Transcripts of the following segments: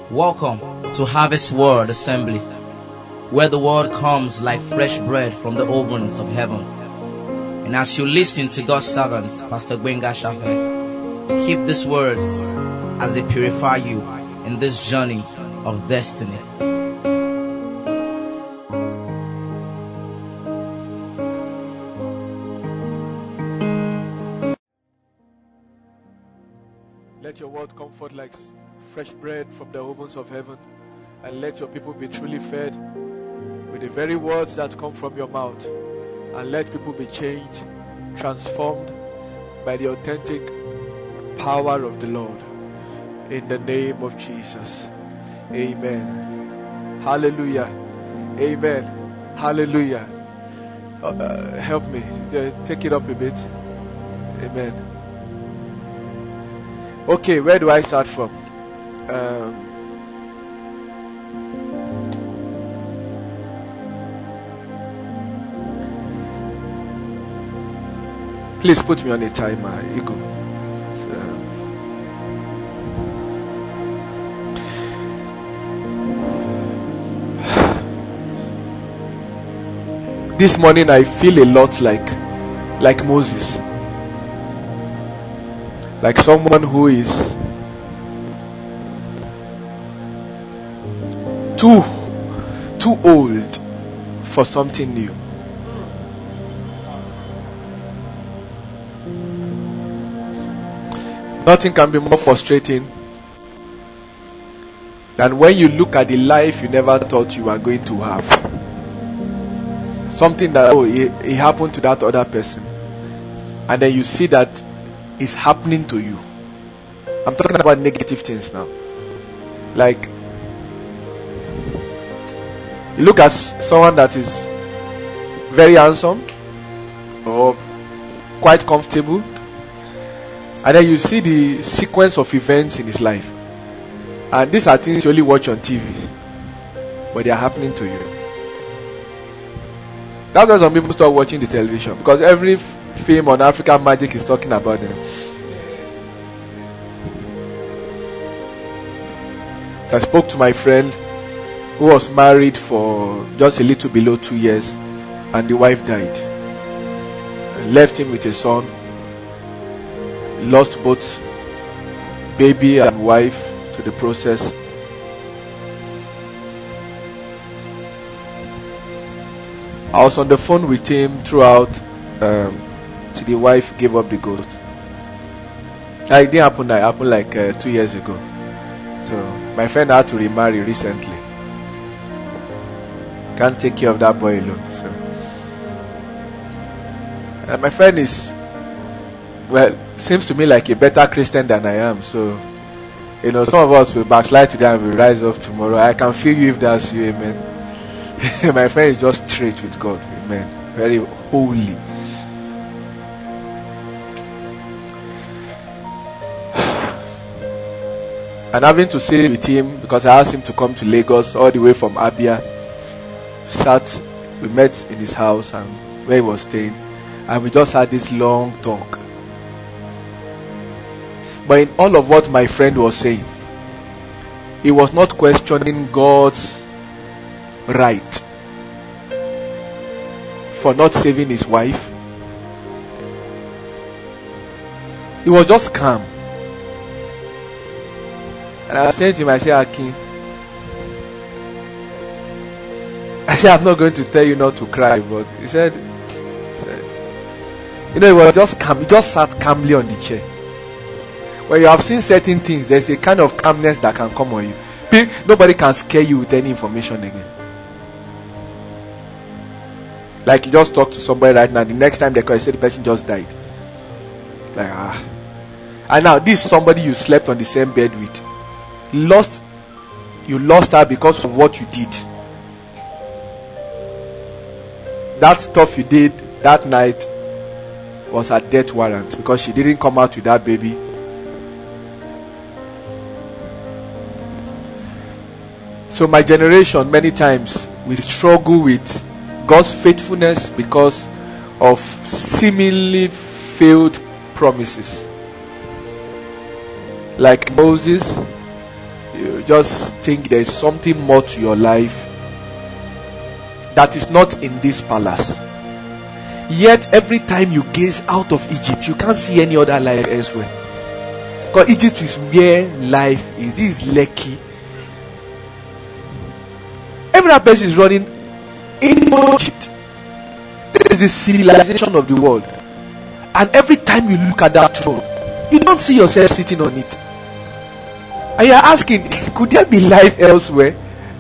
Welcome to Harvest Word Assembly, where the word comes like fresh bread from the ovens of heaven. And as you listen to God's servant, Pastor Gbenga Shafe, keep these words as they purify you in this journey of destiny. Let your word come forth like fresh bread from the ovens of heaven, and let your people be truly fed with the very words that come from your mouth, and let people be changed, transformed by the authentic power of the Lord. In the name of Jesus. Amen. Hallelujah. Amen. Hallelujah. Help me. Take it up a bit. Amen. Okay, where do I start from? Please put me on a timer. You go. This morning I feel a lot like Moses. Like someone who is too old for something new. Nothing can be more frustrating than when you look at the life you never thought you were going to have. Something that it happened to that other person, and then you see that it's happening to you. I'm talking about negative things now. Like, you look at someone that is very handsome or quite comfortable, and then you see the sequence of events in his life, and these are things you only watch on TV, but they are happening to you. That's why some people stop watching the television, because every film on African magic is talking about them. So I spoke to my friend who was married for just a little below 2 years, and the wife died. Left him with a son. Lost both baby and wife to the process. I was on the phone with him throughout till the wife gave up the ghost. It didn't happen now. It happened like 2 years ago. So my friend had to remarry recently. Can't take care of that boy alone. So my friend is, seems to me like a better Christian than I am. So, some of us will backslide today and will rise up tomorrow. I can feel you if that's you, amen. My friend is just straight with God, amen. Very holy. And having to say with him, because I asked him to come to Lagos all the way from Abia, we met in his house and where he was staying, and we just had this long talk. But in all of what my friend was saying, he was not questioning God's right for not saving his wife. He was just calm. And I was saying to him, I said, Akin, I'm not going to tell you not to cry, but he said, he was just calm. He just sat calmly on the chair. When you have seen certain things, there's a kind of calmness that can come on you. Nobody can scare you with any information again. Like you just talk to somebody right now, the next time they call you, say the person just died. And now this is somebody you slept on the same bed with. You lost her because of what you did. That stuff you did that night was a death warrant, because she didn't come out with that baby. So my generation, many times we struggle with God's faithfulness because of seemingly failed promises. Like Moses, you just think there is something more to your life that is not in this palace. Yet every time you gaze out of Egypt, you can't see any other life elsewhere. Because Egypt is where life is. This is Lekki. Every other person is running in Egypt. This is the civilization of the world. And every time you look at that throne, you don't see yourself sitting on it. And you're asking, could there be life elsewhere?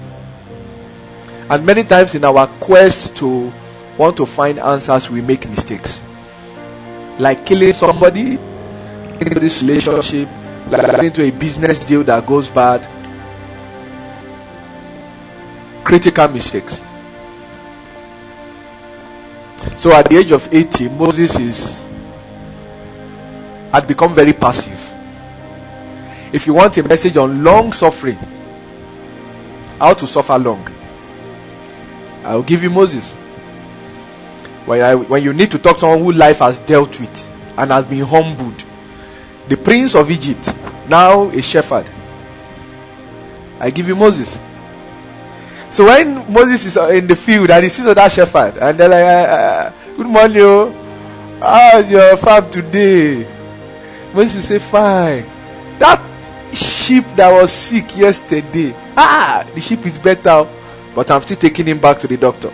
And many times in our quest to want to find answers, we make mistakes. Like killing somebody, into this relationship, like into a business deal that goes bad. Critical mistakes. So at the age of 80, Moses had become very passive. If you want a message on long suffering, how to suffer long, I will give you Moses. When you need to talk to someone who life has dealt with and has been humbled, the prince of Egypt, now a shepherd, I give you Moses. So when Moses is in the field and he sees that shepherd, and they're like, good morning, how's your farm today? Moses will say, fine. That sheep that was sick yesterday, the sheep is better, but I'm still taking him back to the doctor.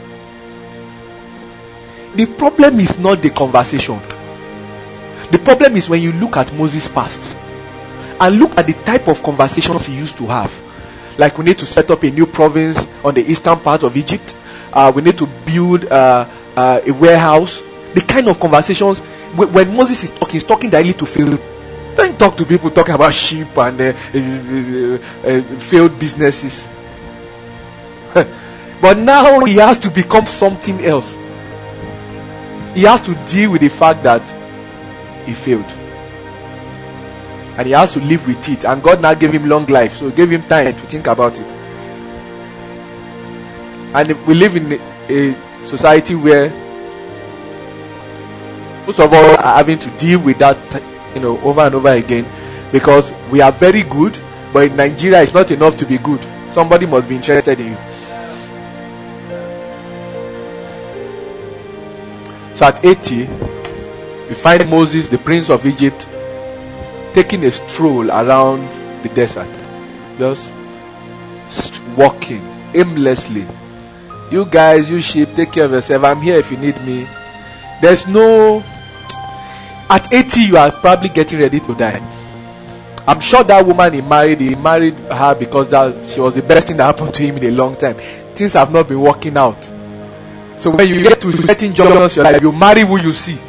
The problem is not the conversation. The problem is when you look at Moses' past and look at the type of conversations he used to have. Like, we need to set up a new province on the eastern part of Egypt. We need to build a warehouse. The kind of conversations, when Moses is talking, he's talking directly to Pharaoh. Don't talk to people talking about sheep and failed businesses. But now he has to become something else. He has to deal with the fact that he failed. And he has to live with it. And God now gave him long life. So he gave him time to think about it. And we live in a society where most of all are having to deal with that, over and over again. Because we are very good, but in Nigeria it's not enough to be good. Somebody must be interested in you. So at 80, we find Moses, the prince of Egypt, taking a stroll around the desert, just walking aimlessly. You guys, you sheep, take care of yourself. I'm here if you need me. There's no... At 80, you are probably getting ready to die. I'm sure that woman he married her because she was the best thing that happened to him in a long time. Things have not been working out. So when you get to certain junctions in your life, you marry who you see.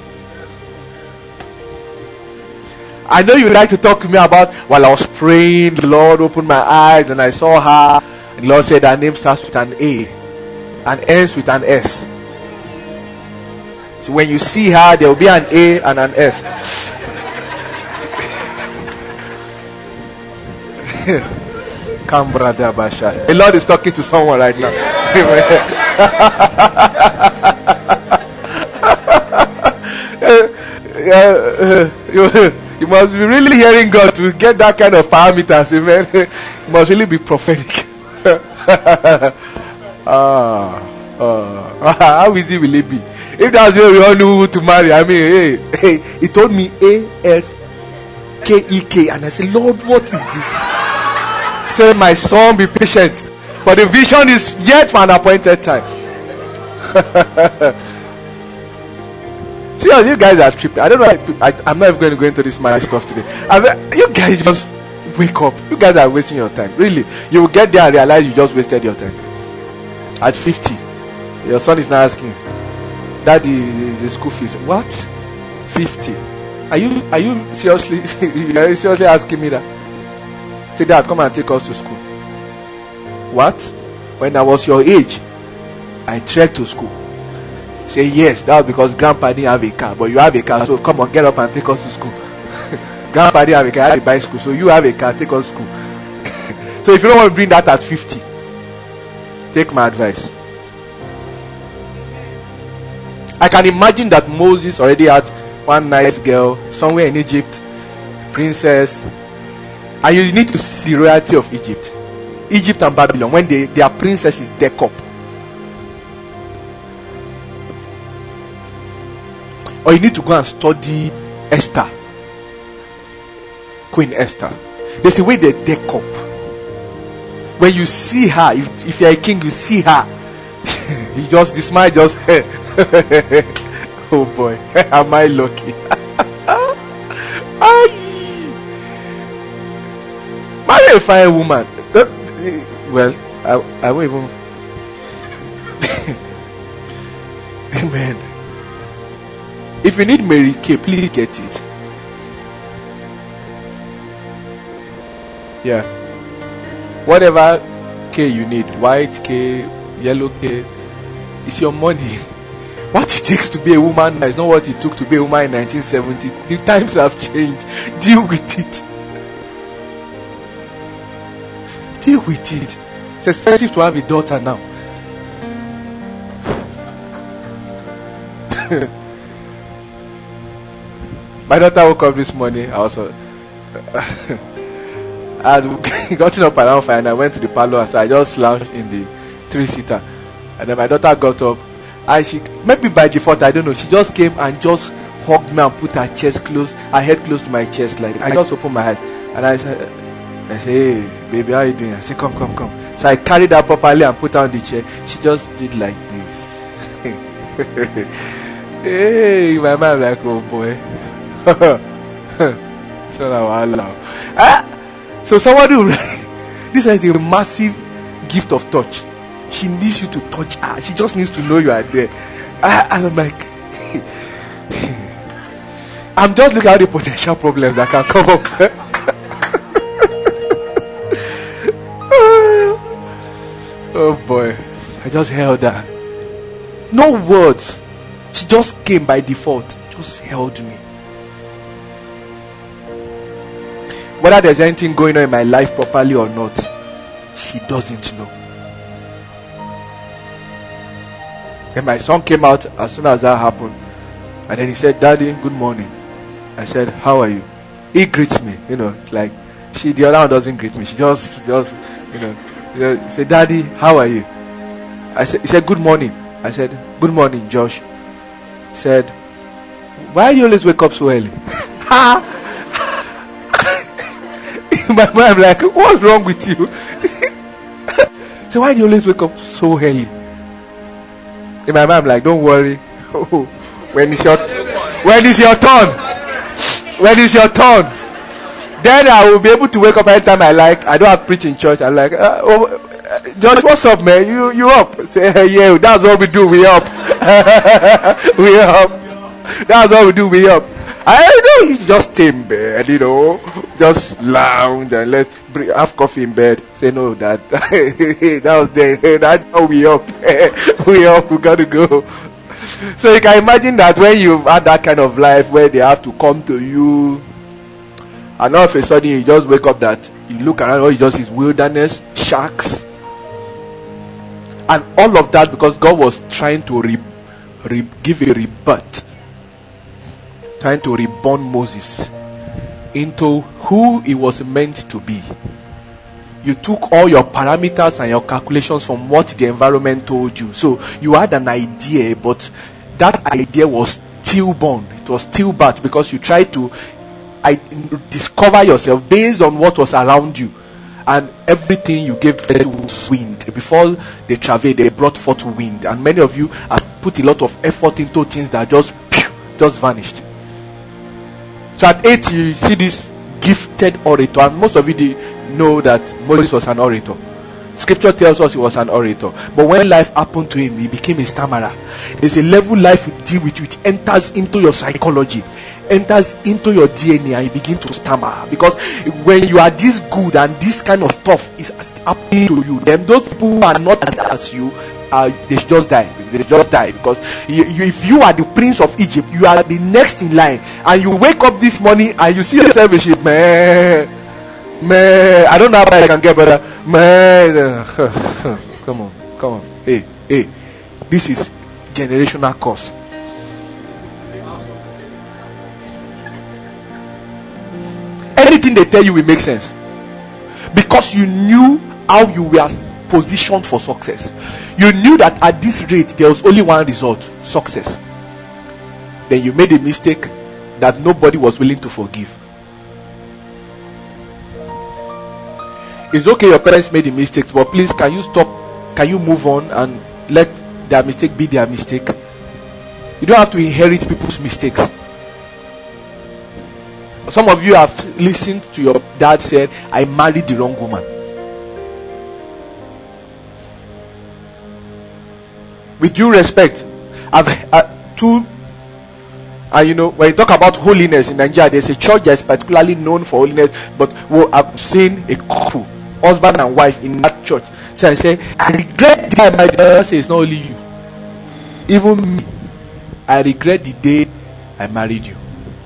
I know you like to talk to me about, while I was praying, the Lord opened my eyes and I saw her. And the Lord said her name starts with an A and ends with an S. So when you see her, there will be an A and an S. Come, brother Basha. The Lord is talking to someone right now. You must be really hearing God to get that kind of parameters. Amen. You must really be prophetic. How easy will it be? If that's where we all knew who to marry, I mean, hey, he told me ASKEK, and I said, Lord, what is this? Say, my son, be patient, for the vision is yet for an appointed time. See, you guys are tripping. I don't know. I'm not even going to go into this marriage stuff today. You guys just wake up. You guys are wasting your time. Really, you will get there and realize you just wasted your time. At 50, your son is now asking, Daddy, the school fees. What? 50? Are you seriously? Are you seriously asking me that? Say, Dad, come and take us to school. What? When I was your age, I trekked to school. Say, yes, that was because Grandpa didn't have a car, but you have a car, so come on, get up and take us to school. Grandpa didn't have a car, I had a bicycle, so you have a car, take us to school. So if you don't want to bring that at 50, take my advice. I can imagine that Moses already had one nice girl somewhere in Egypt, princess, And you need to see the royalty of Egypt. Egypt and Babylon, when their princess is decked up. Or you need to go and study Esther. Queen Esther. There's a way they deck up. When you see her, if you're a king, you see her. You just, the smile just, oh boy, am I lucky? Marry a fine woman. Well, I won't even. Amen. If you need Mary Kay, please get it. Yeah. Whatever K you need, white K, yellow K, it's your money. What it takes to be a woman now is not what it took to be a woman in 1970. The times have changed. Deal with it. Deal with it. It's expensive to have a daughter now. My daughter woke up this morning. I also I had gotten up around 5 and I went to the parlor, so I just slouched in the 3-seater. And then my daughter got up. And she, maybe by default, I don't know, she just came and just hugged me and put her chest close, her head close to my chest. Like, I just opened my eyes and I said, hey, baby, how you doing? I said, come. So I carried her properly and put her on the chair. She just did like this. Hey, my man like, oh boy. So now I love. So somebody will, this is a massive gift of touch. She needs you to touch her. She just needs to know you are there. And I'm like, I'm just looking at the potential problems that can come up. Oh boy. I just held her. No words. She just came by default. Just held me. Whether there's anything going on in my life properly or not, she doesn't know. And my son came out as soon as that happened. And then he said, Daddy, good morning. I said, how are you? He greets me, like the other one doesn't greet me. She just, he said, Daddy, how are you? He said, good morning. I said, good morning, Josh. He said, why do you always wake up so early? In my mind, I'm like, what's wrong with you? So why do you always wake up so early? In my mind, I'm like, don't worry. When is your turn? When is your turn? Then I will be able to wake up anytime I like. I don't have to preach in church. I'm like, Josh, what's up, man? You up? Say, yeah, that's what we do. We up. We up. That's what we do. We up. I know you just stay in bed, just lounge and let's have coffee in bed. Say no, that was there. That's how we up. We up. We gotta go. So you can imagine that when you've had that kind of life where they have to come to you, and all of a sudden you just wake up that you look around, all you just is wilderness, sharks, and all of that because God was trying to give a rebirth. Trying to reborn Moses into who he was meant to be. You took all your parameters and your calculations from what the environment told you. So you had an idea, but that idea was stillborn. It was stillbirth because you tried to discover yourself based on what was around you. And everything you gave birth to was wind. Before they traveled, they brought forth wind. And many of you have put a lot of effort into things that just vanished. So at 8, you see this gifted orator, and most of you know that Moses was an orator. Scripture tells us he was an orator. But when life happened to him, he became a stammerer. There's a level life will deal with you. It enters into your psychology, enters into your DNA, and you begin to stammer. Because when you are this good and this kind of stuff is happening to you, then those people who are not as you, they should just die. They just die because if you are the prince of Egypt, you are the next in line, and you wake up this morning and you see yourself in ship, man, I don't know how I can get better, man. Come on, hey, this is generational curse. Anything they tell you will make sense. Because you knew how you were positioned for success. You knew that at this rate there was only one result: success. Then you made a mistake that nobody was willing to forgive. It's okay your parents made a mistake, but please, can you stop? Can you move on and let their mistake be their mistake? You don't have to inherit people's mistakes. Some of you have listened to your dad said, I married the wrong woman. With due respect, I've two. And you know, when you talk about holiness in Nigeria, there's a church that's particularly known for holiness. But I've seen a couple, husband and wife, in that church. So I say, I regret the day my daughter says, it's not only you, even me. I regret the day I married you.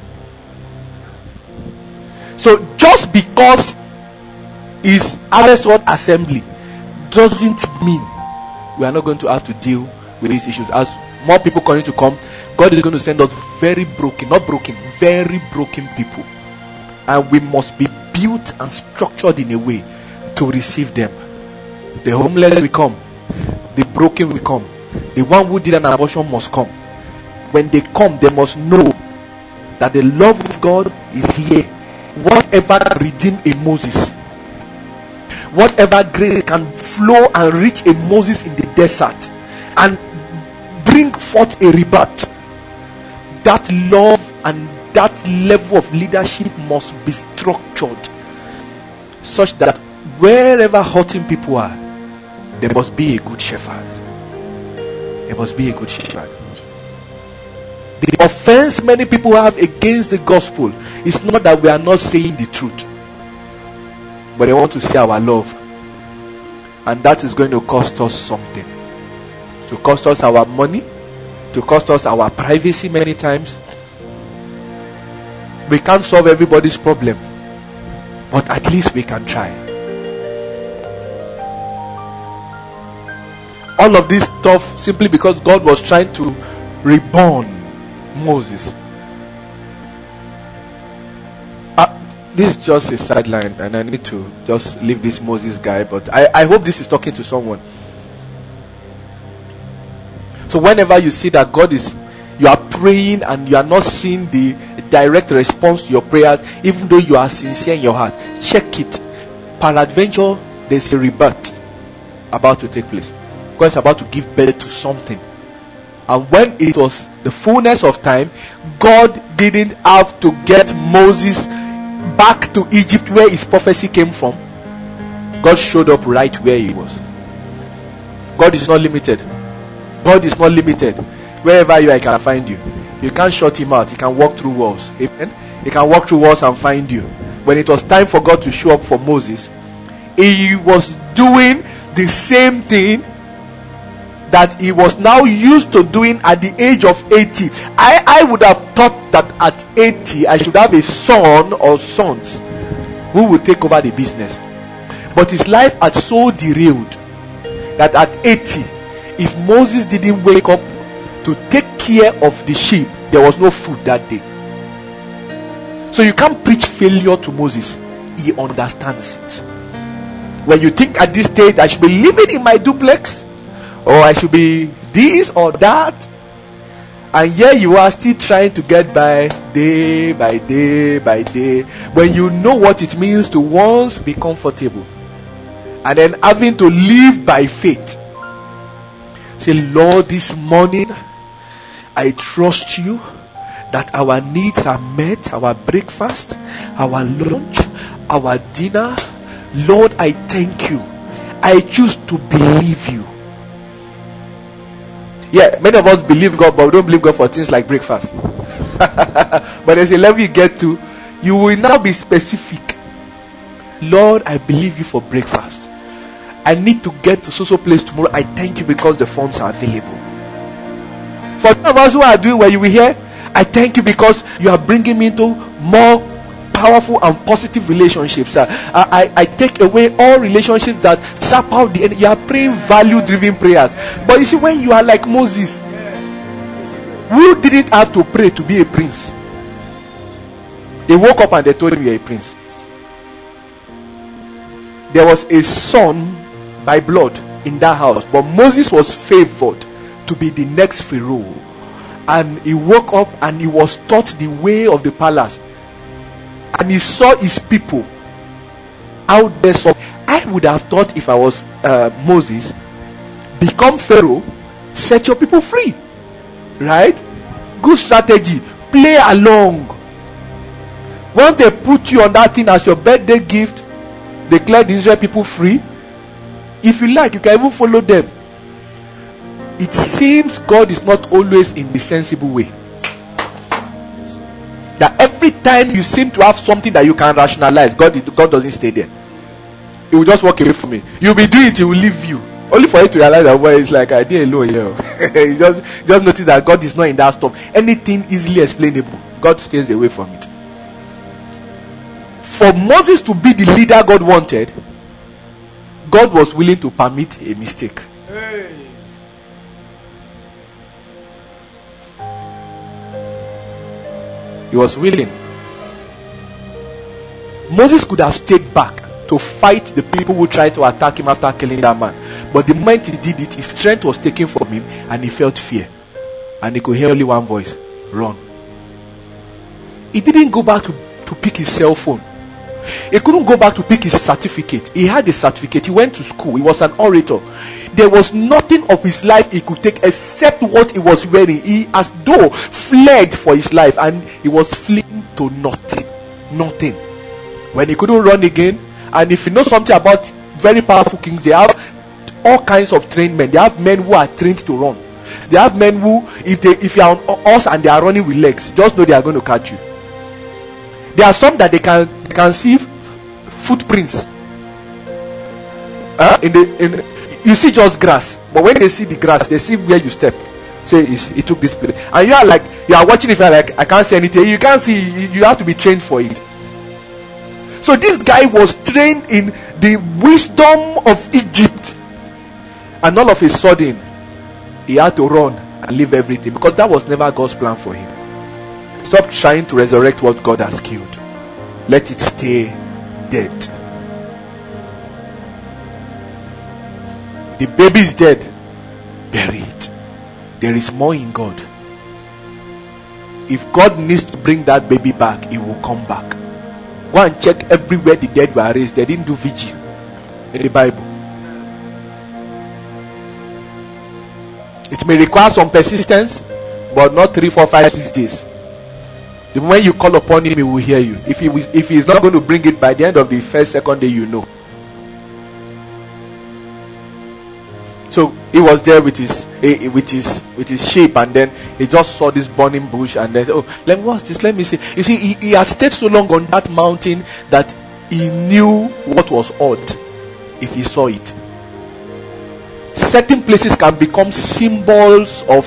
So just because it's Harvest Word Assembly doesn't mean we are not going to have to deal with these issues. As more people continue to come, God is going to send us very broken people, and we must be built and structured in a way to receive them. The homeless will come, the broken will come, the one who did an abortion must come. When they come, they must know that the love of God is here. Whatever redeemed a Moses, whatever grace can flow and reach a Moses in the desert and bring forth a rebirth, that love and that level of leadership must be structured such that wherever hurting people are, there must be a good shepherd. There must be a good shepherd. The offense many people have against the gospel is not that we are not saying the truth, but they want to see our love, and that is going to cost us something. To cost us our money, to cost us our privacy many times. We can't solve everybody's problem, but at least we can try. All of this stuff simply because God was trying to reborn Moses. This is just a sideline, and I need to just leave this Moses guy, but I hope this is talking to someone. So whenever you see that you are praying and you are not seeing the direct response to your prayers, even though you are sincere in your heart, check it. Peradventure, there's a rebirth about to take place. God is about to give birth to something. And when it was the fullness of time, God didn't have to get Moses back to Egypt where his prophecy came from. God showed up right where he was. God is not limited. God is not limited. Wherever you are, he can find you. You can't shut him out. He can walk through walls. Amen. He can walk through walls and find you. When it was time for God to show up for Moses, he was doing the same thing that he was now used to doing at the age of 80. I would have thought that at 80 I should have a son or sons who would take over the business. But his life had so derailed that at 80, if Moses didn't wake up to take care of the sheep, there was no food that day. So you can't preach failure to Moses. He understands it. When you think at this stage I should be living in my duplex, or I should be this or that, and here you are still trying to get by day by day by day, when you know what it means to once be comfortable and then having to live by faith. Say, Lord, this morning I trust you that our needs are met, our breakfast, our lunch, our dinner. Lord, I thank you. I choose to believe you. Yeah, many of us believe God, but we don't believe God for things like breakfast. But there's a level you get to, you will now be specific. Lord, I believe you for breakfast. I need to get to so place tomorrow. I thank you because the funds are available. For some of us who are doing what you will hear, I thank you because you are bringing me into more powerful and positive relationships. I take away all relationships that sap out the end. You are praying value-driven prayers. But you see, when you are like Moses, who didn't have to pray to be a prince, they woke up and they told him you are a prince. there was a son by blood in that house, but Moses was favored to be the next Pharaoh. And he woke up and he was taught the way of the palace, and he saw his people out there. So I would have thought, if I was Moses, become Pharaoh, set your people free, right? Good strategy. Play along. Once they put you on that thing as your birthday gift, declare the Israel people free. If you like, you can even follow them. It seems God is not always in the sensible way. That every time you seem to have something that you can rationalize, God doesn't stay there. He will just walk away from it. You'll be doing it, he will leave you. Only for you to realize that, well, it's like I did alone here. You just notice that God is not in that stuff. Anything easily explainable, God stays away from it. For Moses to be the leader God wanted, God was willing to permit a mistake. Hey. He was willing. Moses could have stayed back to fight the people who tried to attack him after killing that man. But the moment he did it, his strength was taken from him and he felt fear. And he could hear only one voice: run. He didn't go back to pick his cell phone. He couldn't go back to pick his certificate. He had a certificate. He went to school. He was an orator. There was nothing of his life he could take except what he was wearing. He as though fled for his life, and he was fleeing to nothing. Nothing. When he couldn't run again, and if you know something about very powerful kings, they have all kinds of trained men. They have men who are trained to run. They have men who, if you are on horse and they are running with legs, just know they are going to catch you. There are some that they can see footprints. You see just grass, but when they see the grass, they see where you step. Say he took this place, and you are watching. If you are like, I can't see anything, you can't see. You have to be trained for it. So this guy was trained in the wisdom of Egypt, and all of a sudden, he had to run and leave everything, because that was never God's plan for him. Stop trying to resurrect what God has killed. Let it stay dead. The baby is dead. Bury it. There is more in God. If God needs to bring that baby back, he will come back. Go and check everywhere the dead were raised. They didn't do vigil in the Bible. It may require some persistence, but not 3, 4, 5, 6 days. The moment you call upon him, he will hear you. If he is not going to bring it by the end of the first, second day, you know. So he was there with his sheep, and then he just saw this burning bush, and then, what's this? Let me see. You see, he had stayed so long on that mountain that he knew what was odd if he saw it. Certain places can become symbols of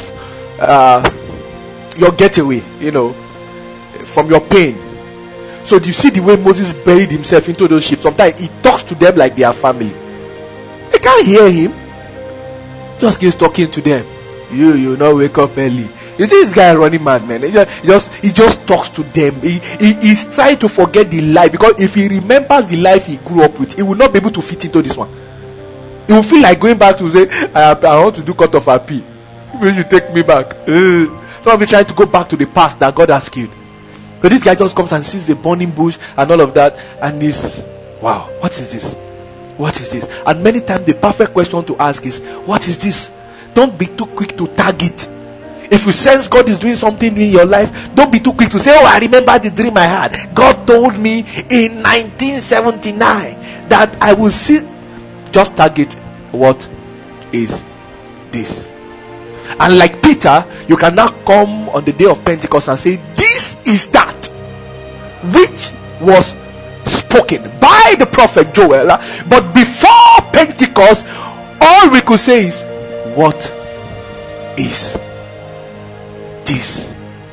your getaway, from your pain. So do you see the way Moses buried himself into those sheep? Sometimes he talks to them like they are family. They can't hear him. Just keeps talking to them. You not wake up early. You see this guy running mad, man. He just talks to them. He's trying to forget the life, because if he remembers the life he grew up with, he will not be able to fit into this one. He will feel like going back to say, I want to do cut off a pee. You should take me back. Some of you trying to go back to the past that God has killed. So this guy just comes and sees the burning bush and all of that, and he's, wow, what is this? What is this? And many times the perfect question to ask is, what is this? Don't be too quick to tag it. If you sense God is doing something in your life, don't be too quick to say, I remember the dream I had. God told me in 1979 that I will see. Just target, what is this? And like Peter, you can now come on the day of Pentecost and say, this is that which was spoken by the prophet Joel. But before Pentecost, all we could say is, what is this?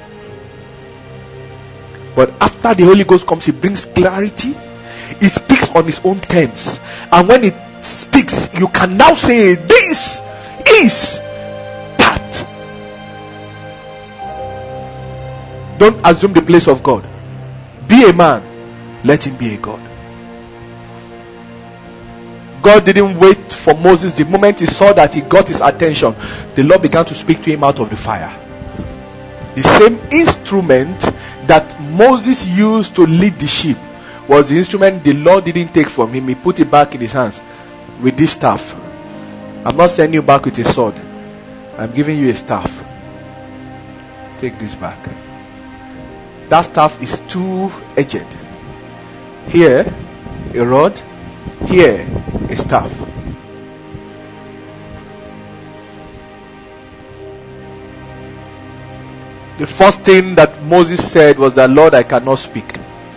But after the Holy Ghost comes, he brings clarity. He speaks on his own terms, and when it speaks, you can now say, this is that. Don't assume the place of God. Be a man, let him be a God. God didn't wait for Moses. The moment he saw that he got his attention, the Lord began to speak to him out of the fire. The same instrument that Moses used to lead the sheep was the instrument the Lord didn't take from him. He put it back in his hands with this staff. I'm not sending you back with a sword. I'm giving you a staff. Take this back. That staff is two-edged. Here, a rod. Here, a staff. The first thing that Moses said was that, Lord, I cannot speak.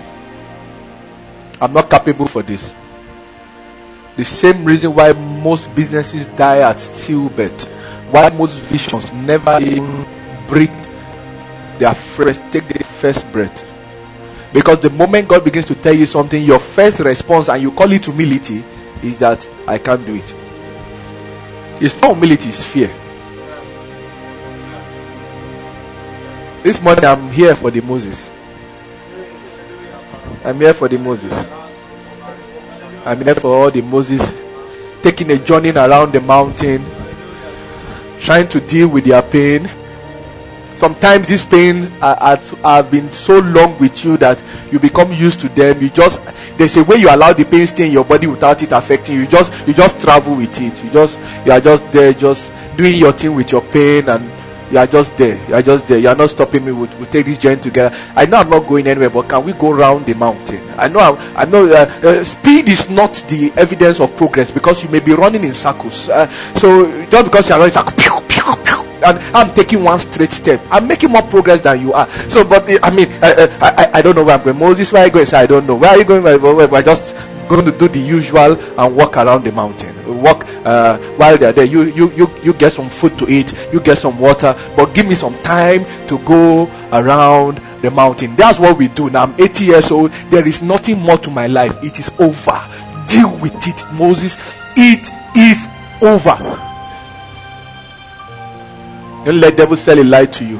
I'm not capable for this. The same reason why most businesses die at stillbirth. Why most visions never even breathe their first, take the first breath. Because the moment God begins to tell you something, your first response, and you call it humility, is that I can't do it. It's not humility, it's fear. This morning I'm here for the Moses. I'm here for the Moses. I'm here for all the Moses taking a journey around the mountain, trying to deal with their pain. Sometimes these pains have been so long with you that you become used to them. There's a way you allow the pain stay in your body without it affecting you. You just travel with it. You are just there, just doing your thing with your pain, and you are just there. You are not stopping me. We'll take this journey together. I know I'm not going anywhere, but can we go around the mountain? I know speed is not the evidence of progress, because you may be running in circles. So just because you are running in circles, pew, pew, pew, and I'm taking one straight step, I'm making more progress than you are. So, but I don't know where I'm going. Moses, where are you going? I don't know. Where are you going? We're just going to do the usual and walk around the mountain. Walk while they're there. You get some food to eat. You get some water. But give me some time to go around the mountain. That's what we do. Now I'm 80 years old. There is nothing more to my life. It is over. Deal with it, Moses. It is over. Don't let the devil sell a lie to you.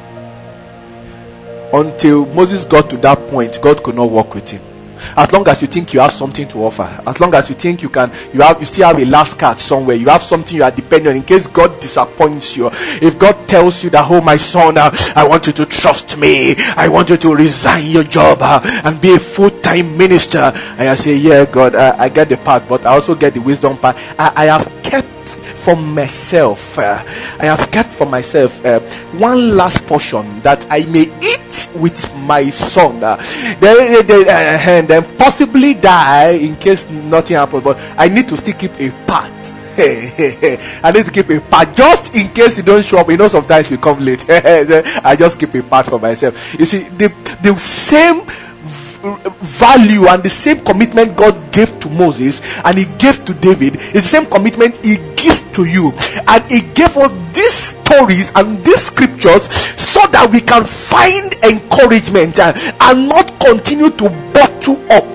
Until Moses got to that point, God could not walk with him. As long as you think you have something to offer, as long as you think you still have a last card somewhere, you have something you are depending on in case God disappoints you. If God tells you that, oh my son, I want you to trust me, I want you to resign your job and be a full-time minister, and I say, yeah God, I get the part, but I also get the wisdom part. I have kept for myself one last portion that I may eat with my son, then possibly die in case nothing happens, but I need to still keep a part. I need to keep a part just in case you don't show up. You know, sometimes you come late. I just keep a part for myself. You see, the same value and the same commitment God gave to Moses and he gave to David is the same commitment he gives to you. And he gave us these stories and these scriptures so that we can find encouragement and not continue to bottle up.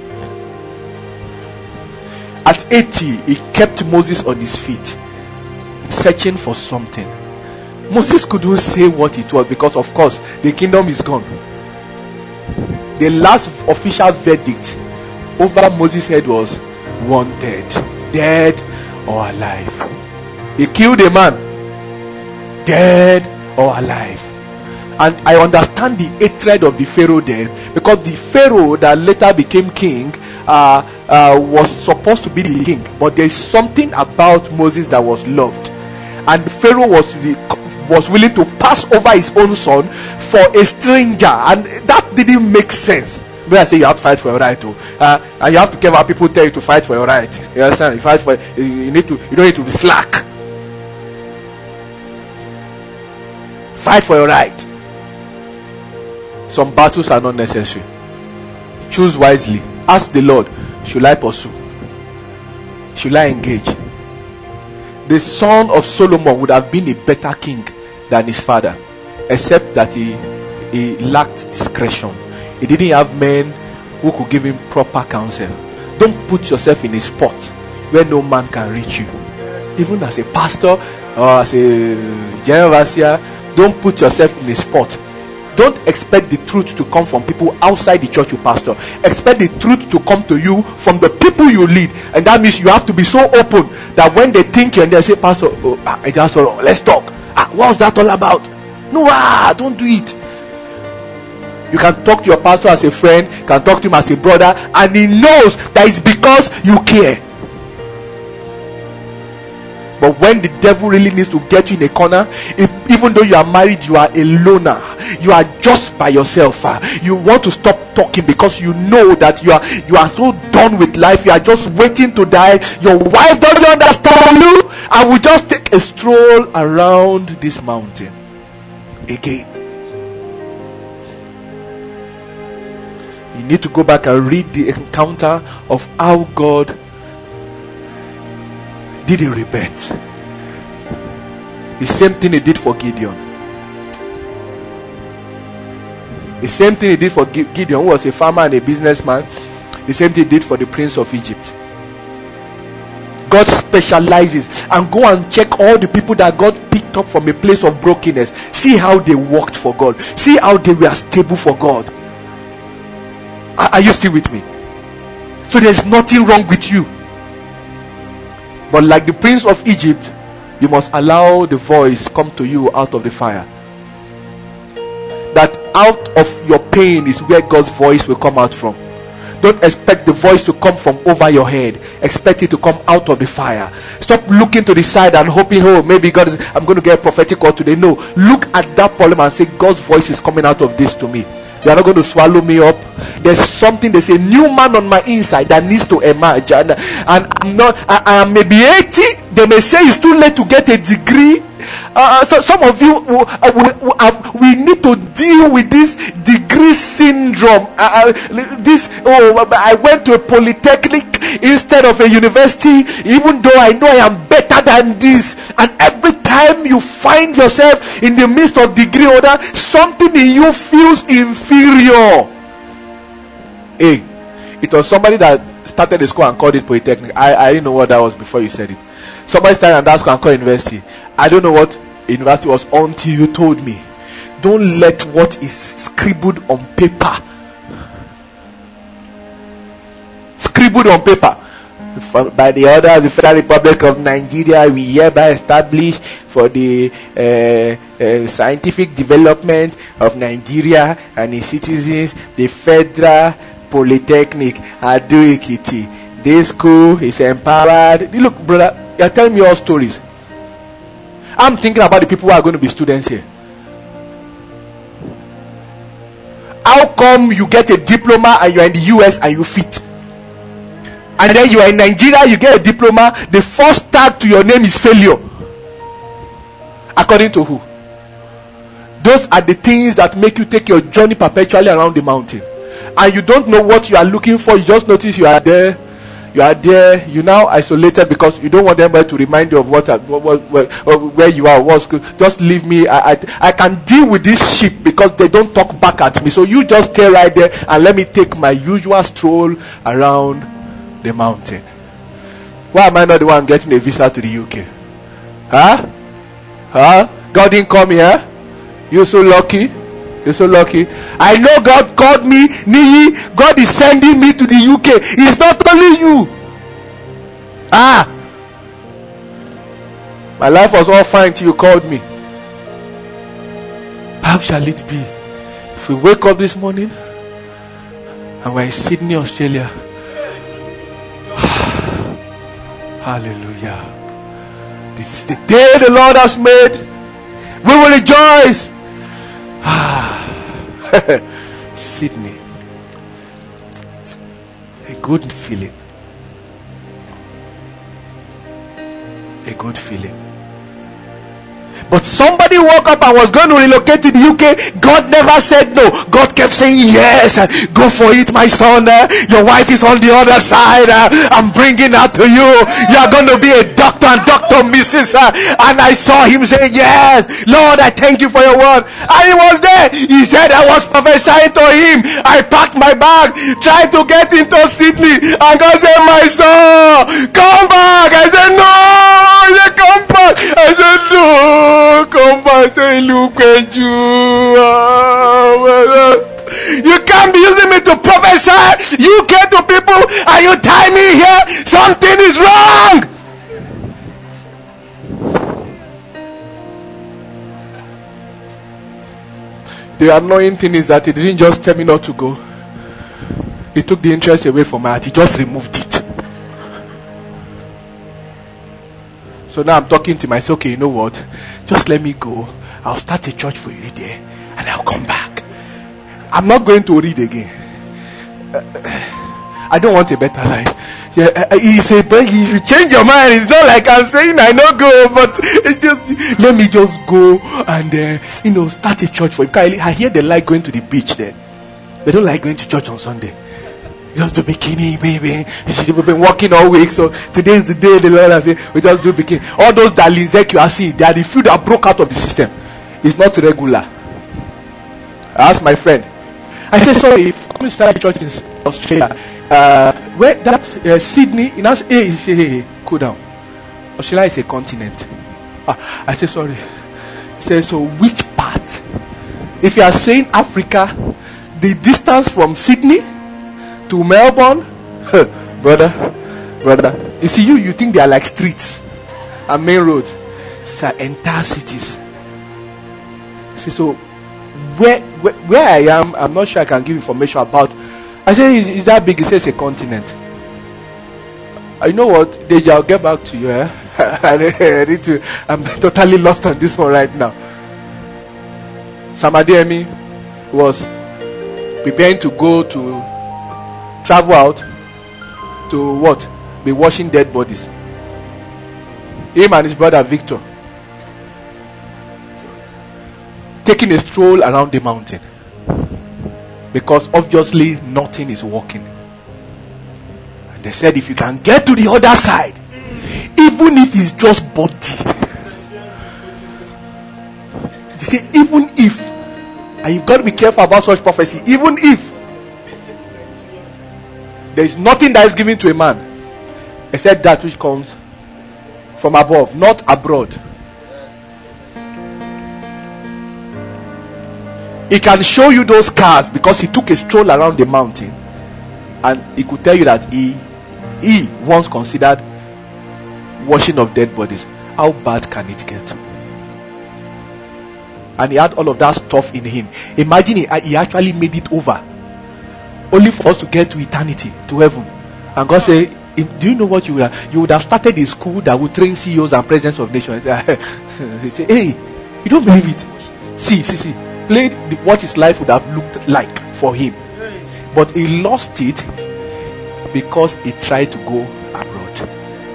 At 80, he kept Moses on his feet, searching for something. Moses couldn't say what it was because, of course, the kingdom is gone. The last official verdict over Moses' head was wanted, dead or alive. He killed a man, dead or alive. And I understand the hatred of the Pharaoh then, because the Pharaoh that later became king was supposed to be the king, but there is something about Moses that was loved, and Pharaoh was willing to pass over his own son for a stranger, and that didn't make sense. But I say you have to fight for your right too, and you have to care how people tell you to fight for your right. You understand? You fight for you don't need to be slack. Fight for your right. Some battles are not necessary. Choose wisely. Ask the Lord, should I pursue? Should I engage? The son of Solomon would have been a better king than his father, except that he lacked discretion. He didn't have men who could give him proper counsel. Don't put yourself in a spot where no man can reach you. Even as a pastor or as a general overseer, don't put yourself in a spot Don't expect the truth to come from people outside the church you pastor. Expect the truth to come to you from the people you lead. And that means you have to be so open that when they think you and they say, Pastor, let's talk. What's that all about? No, don't do it. You can talk to your pastor as a friend, can talk to him as a brother, and he knows that it's because you care. But when the devil really needs to get you in a corner, even though you are married, you are a loner, you are just by yourself, you want to stop talking because you know that you are so done with life, you are just waiting to die, your wife doesn't understand you, and we just take a stroll around this mountain again. You need to go back and read the encounter of how God did a rebirth. The same thing he did for Gideon. The same thing he did for Gideon, who was a farmer and a businessman. The same thing he did for the prince of Egypt. God specializes. And go and check all the people that God picked up from a place of brokenness. See how they worked for God. See how they were stable for God. Are you still with me? So there's nothing wrong with you. But like the prince of Egypt, you must allow the voice come to you out of the fire. That out of your pain is where God's voice will come out from. Don't expect the voice to come from over your head. Expect it to come out of the fire. Stop looking to the side and hoping, maybe God is, I'm going to get a prophetic call today. No, look at that problem and say, God's voice is coming out of this to me. You are not going to swallow me up. There's something, there's a new man on my inside that needs to emerge. And I am maybe 80. They may say it's too late to get a degree. So some of you we need to deal with this degree syndrome. I went to a polytechnic instead of a university, even though I know I am better than this. And every time you find yourself in the midst of degree holder, something in you feels inferior. Hey, it was somebody that started the school and called it polytechnic. I didn't know what that was before you said it. Somebody started that school and called university. I don't know what university was until you told me. Don't let what is scribbled on paper. Scribbled on paper. By the order of the Federal Republic of Nigeria, we hereby establish for the scientific development of Nigeria and its citizens the Federal Polytechnic Ado-Ekiti. This school is empowered. Look, brother, you're telling me all stories. I'm thinking about the people who are going to be students here. How come you get a diploma and you're in the US and you fit? And then you are in Nigeria, you get a diploma, the first tag to your name is failure. According to who? Those are the things that make you take your journey perpetually around the mountain. And you don't know what you are looking for. You just notice you are there. You are there. You now isolated because you don't want anybody to remind you of where you are. Just leave me. I can deal with this sheep because they don't talk back at me. So you just stay right there and let me take my usual stroll around the mountain. Why am I not the one getting a visa to the UK? Huh? God didn't come here. You're so lucky. You're so lucky. I know God called me, Niyi. God is sending me to the UK. It's not only you. My life was all fine till you called me. How shall it be if we wake up this morning and we're in Sydney, Australia? Hallelujah. This is the day the Lord has made. We will rejoice. Sydney. A good feeling. A good feeling. But somebody woke up and was going to relocate to the UK. God never said no. God kept saying yes. Go for it, my son. Your wife is on the other side. I'm bringing her to you. You are going to be a doctor and Dr. Mrs. And I saw him say yes. Lord, I thank you for your word. And he was there. He said I was prophesying to him. I packed my bag, tried to get into Sydney. And God said, my son, come back. I said, no. He said, come back. I said, no. Come back, say, look at you. me to prophesy. You came to people and you tie me here. Something is wrong. The annoying thing is that he didn't just tell me not to go. He took the interest away from my heart. He just removed it. So now I'm talking to myself, okay, you know what? Just let me go. I'll start a church for you there. And I'll come back. I'm not going to read again. I don't want a better life. He said, but you change your mind. It's not like I'm saying I not go, but just let me just go and start a church for you. I hear they like going to the beach there. They don't like going to church on Sunday. Just do bikini, baby. We've been walking all week, so today is the day the Lord has said we just do bikini. All those Dalinzek you are seeing, they are the few that broke out of the system. It's not regular. I asked my friend. I said, sorry, if I'm start a church in Australia, where that Sydney, he said, hey, cool down. Australia is a continent. I said, sorry. He said, so which part? If you are saying Africa, the distance from Sydney to Melbourne, brother, you see, you think they are like streets and main roads. It's entire cities. See, so where I am, I'm not sure I can give information about. I say, is that big? He says it's a continent. You know what, Deja, I'll get back to you. I'm totally lost on this one right now. Samadi Emi was preparing to go to travel out to what? Be washing dead bodies. Him and his brother Victor taking a stroll around the mountain because obviously nothing is working. And they said, if you can get to the other side, even if it's just body, they say, even if, and you've got to be careful about such prophecy, even if there is nothing that is given to a man except that which comes from above, not abroad. He can show you those scars because he took a stroll around the mountain, and he could tell you that he once considered washing of dead bodies. How bad can it get? And he had all of that stuff in him. Imagine he actually made it over, only for us to get to eternity, to heaven. And God said, do you know what you would have started a school that would train CEOs and presidents of nations? He said, hey, you don't believe it? See. Played what his life would have looked like for him. But he lost it because he tried to go abroad.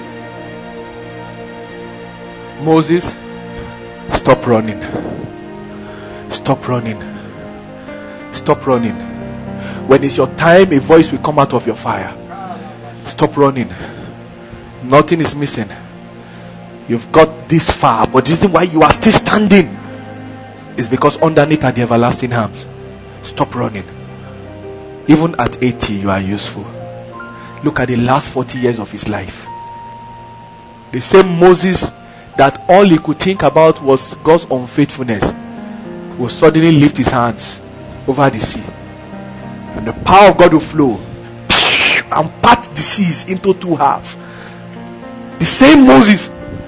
Moses, stop running. Stop running. Stop running. When it's your time, a voice will come out of your fire. Stop running. Nothing is missing. You've got this far, but the reason why you are still standing is because underneath are the everlasting arms. Stop running. Even at 80, you are useful. Look at the last 40 years of his life. The same Moses that all he could think about was God's unfaithfulness will suddenly lift his hands over the sea, and the power of God will flow and part the seas into two halves. The same Moses.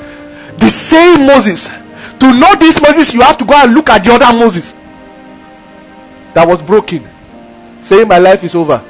To know this Moses, you have to go and look at the other Moses that was broken, saying my life is over.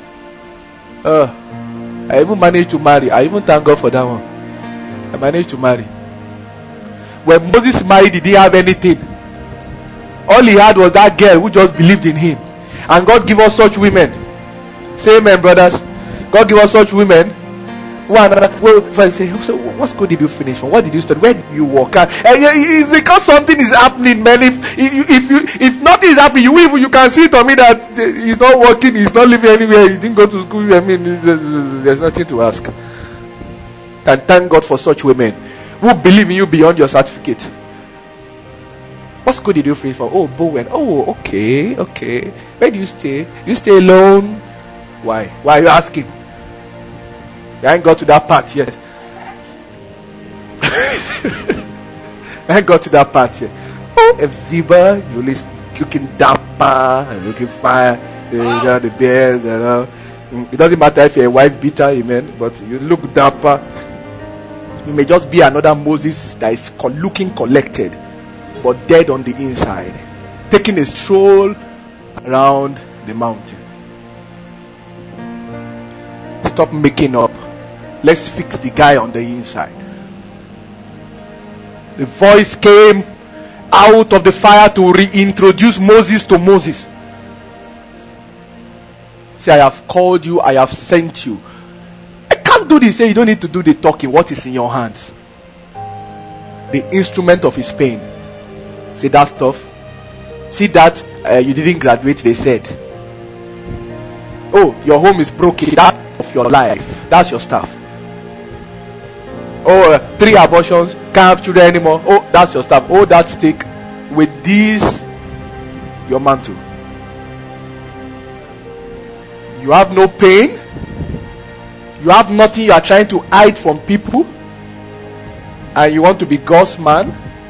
I even managed to marry. I even thank God for that one. I managed to marry. When Moses married, he didn't have anything. All he had was that girl who just believed in him. And God give us such women. Say amen, brothers. God give us such women. If I say, so what school did you finish from? What did you study? Where did you work? It's because something is happening, man. If nothing is happening, you can see to me that he's not working, he's not living anywhere, he didn't go to school. I mean, there's nothing to ask. And thank God for such women who believe in you beyond your certificate. What school did you finish from? Oh, Bowen. Oh, okay. Where do you stay? You stay alone? Why? Why are you asking? I ain't got to that part yet. I ain't got to that part yet. Oh, if Ziba, you're looking dapper and looking fire. the bears, it doesn't matter if you're a wife beater, amen, but you look dapper. You may just be another Moses that is looking collected, but dead on the inside, taking a stroll around the mountain. Stop making up. Let's fix the guy on the inside. The voice came out of the fire to reintroduce Moses to Moses. Say, I have called you, I have sent you. I can't do this. Say, you don't need to do the talking. What is in your hands? The instrument of his pain. See that stuff? See that you didn't graduate, they said. Oh, your home is broken. That's of your life. That's your stuff. Oh, 3 abortions, can't have children anymore. Oh, that's your stuff. Oh, that stick. With these, your mantle. You have no pain. You have nothing you are trying to hide from people. And you want to be God's man.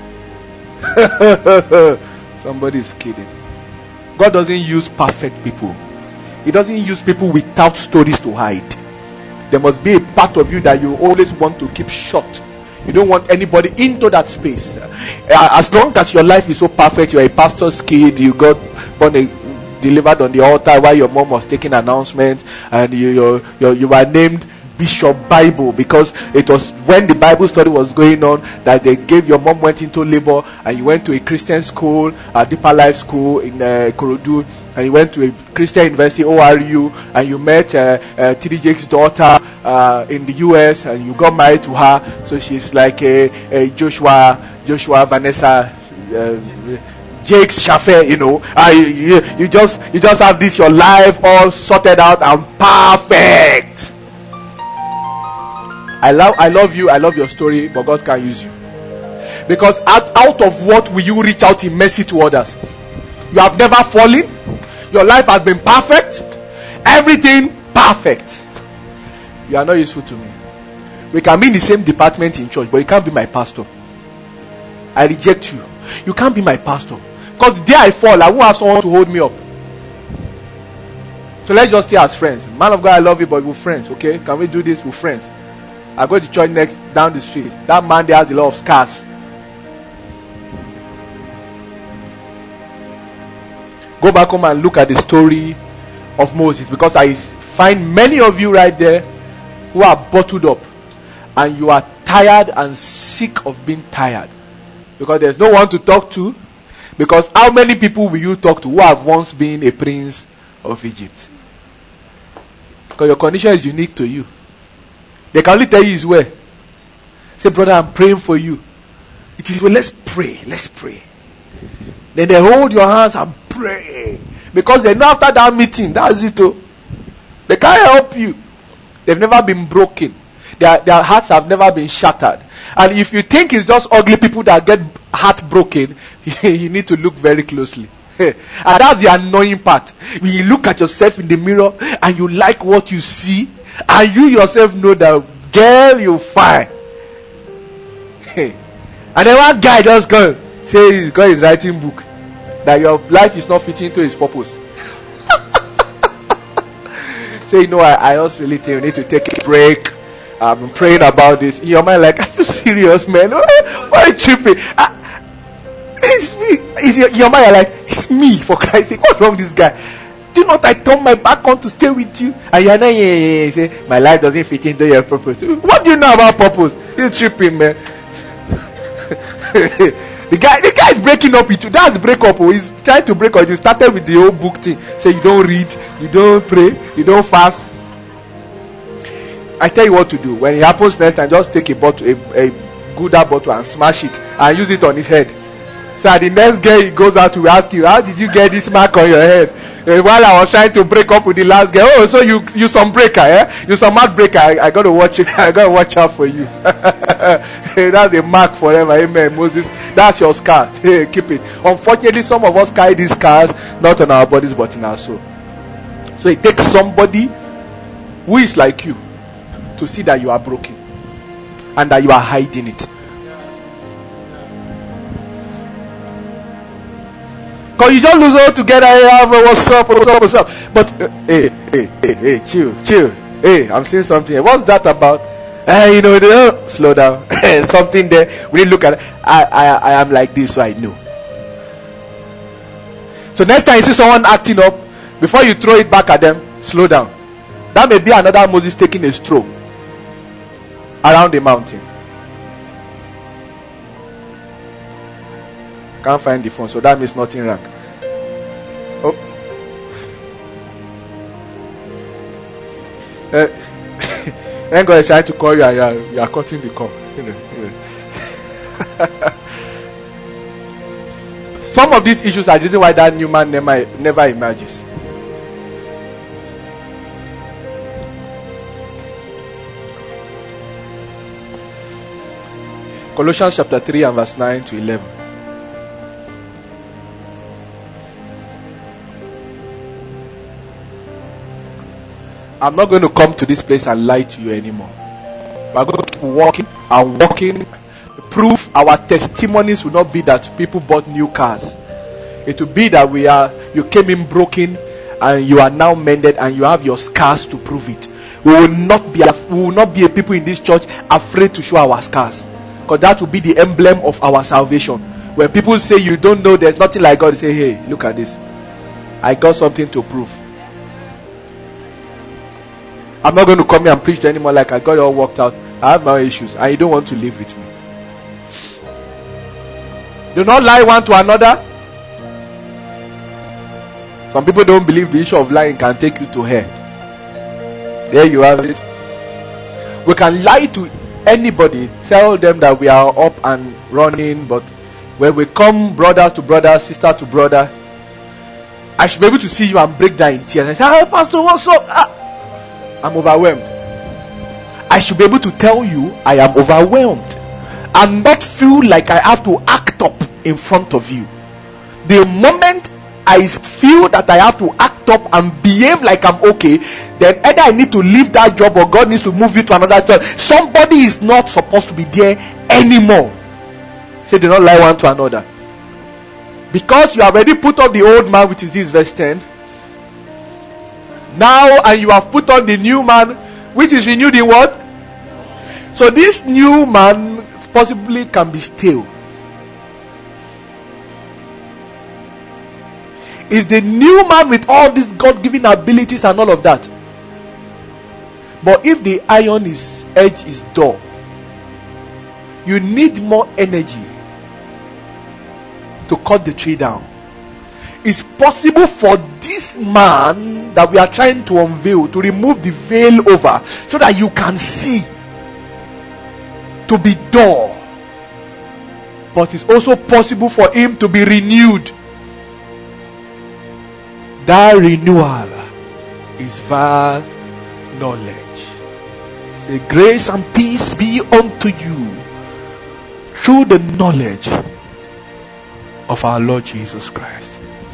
Somebody is kidding. God doesn't use perfect people. He doesn't use people without stories to hide. There must be a part of you that you always want to keep shut. You don't want anybody into that space. As long as your life is so perfect, you're a pastor's kid, you got delivered on the altar while your mom was taking announcements, and you were named Bishop Bible because it was when the Bible study was going on that they gave your mom went into labor, and you went to a Christian school, a Deeper Life school in Korodu, and you went to a Christian university, ORU, and you met TD Jake's daughter in the US, and you got married to her. So she's like a Joshua Vanessa Jake's Shafe, you just have this, your life all sorted out and perfect. I love you, I love your story, but God can use you. Because out of what will you reach out in mercy to others? You have never fallen. Your life has been perfect. Everything perfect. You are not useful to me. We can be in the same department in church, but you can't be my pastor. I reject you. You can't be my pastor. Because the day I fall, I won't have someone to hold me up. So let's just stay as friends. Man of God, I love you, but we're friends, okay? Can we do this? We're friends. I go to church next down the street. That man there has a lot of scars. Go back home and look at the story of Moses, because I find many of you right there who are bottled up, and you are tired and sick of being tired because there's no one to talk to. Because how many people will you talk to who have once been a prince of Egypt? Because your condition is unique to you. They can only tell you his way. Say, brother, I'm praying for you. It is well, let's pray. Then they hold your hands and pray. Because they know after that meeting, that's it. They can't help you. They've never been broken. Their hearts have never been shattered. And if you think it's just ugly people that get heartbroken, you need to look very closely. And that's the annoying part. When you look at yourself in the mirror and you like what you see, and you yourself know that, girl, you're fine. And then one guy just go say God is writing book that your life is not fitting into his purpose. Say, I also really think you need to take a break. I've been praying about this. In your mind, like, are you serious, man? Why are you tripping? It's me. In your mind, you're like, it's me, for Christ's sake. What's wrong with this guy? Do not I turn my back on to stay with you? And you're not say, my life doesn't fit into your purpose. What do you know about purpose? You're tripping, man. The guy is breaking up with you. That's break up. He's trying to break up. You started with the whole book thing. Say you don't read, you don't pray, you don't fast. I tell you what to do. When it happens next time, just take a Gouda bottle and smash it and use it on his head. So the next girl he goes out to ask you, how did you get this mark on your head? While I was trying to break up with the last girl. Oh, so you some breaker, eh? You some mad breaker. I gotta watch it. I gotta watch out for you. That's a mark forever. Amen, Moses. That's your scar. Hey, keep it. Unfortunately, some of us carry these scars not on our bodies but in our soul. So it takes somebody who is like you to see that you are broken and that you are hiding it. Because you just lose all together. Hey, what's up? But hey, chill. Hey, I'm saying something. What's that about? Slow down. Something there. We look at it. I am like this, so I know. So next time you see someone acting up, before you throw it back at them, slow down. That may be another Moses taking a stroll around the mountain. Can't find the phone, so that means nothing wrong. Oh. Then God is trying to call you and you are cutting the call. Some of these issues are the reason why that new man never emerges. Colossians chapter 3 and verse 9 to 11. I'm not going to come to this place and lie to you anymore. We're going to keep walking. Proof our testimonies will not be that people bought new cars. It will be that you came in broken and you are now mended and you have your scars to prove it. We will not be a people in this church afraid to show our scars, because that will be the emblem of our salvation. When people say you don't know, there's nothing like God, say, hey, look at this. I got something to prove. I'm not going to come here and preach anymore like I got it all worked out. I have my issues and you don't want to live with me. Do not lie one to another. Some people don't believe the issue of lying can take you to hell. There you have it. We can lie to anybody, tell them that we are up and running, but when we come brother to brother, sister to brother, I should be able to see you and break down in tears and say, hey pastor, what's up? I'm overwhelmed. I should be able to tell you I am overwhelmed and not feel like I have to act up in front of you. The moment I feel that I have to act up and behave like I'm okay, then either I need to leave that job or God needs to move you to another job. Somebody is not supposed to be there anymore. Say, do not lie one to another. Because you have already put off the old man, which is this verse 10. Now, and you have put on the new man, which is renewed in what? So this new man possibly can be stale. Is the new man with all these God-given abilities and all of that. But if the iron edge is dull, you need more energy to cut the tree down. It's possible for this man that we are trying to unveil to remove the veil over so that you can see, to be dull. But it's also possible for him to be renewed. That renewal is via knowledge. Say, grace and peace be unto you through the knowledge of our Lord Jesus Christ.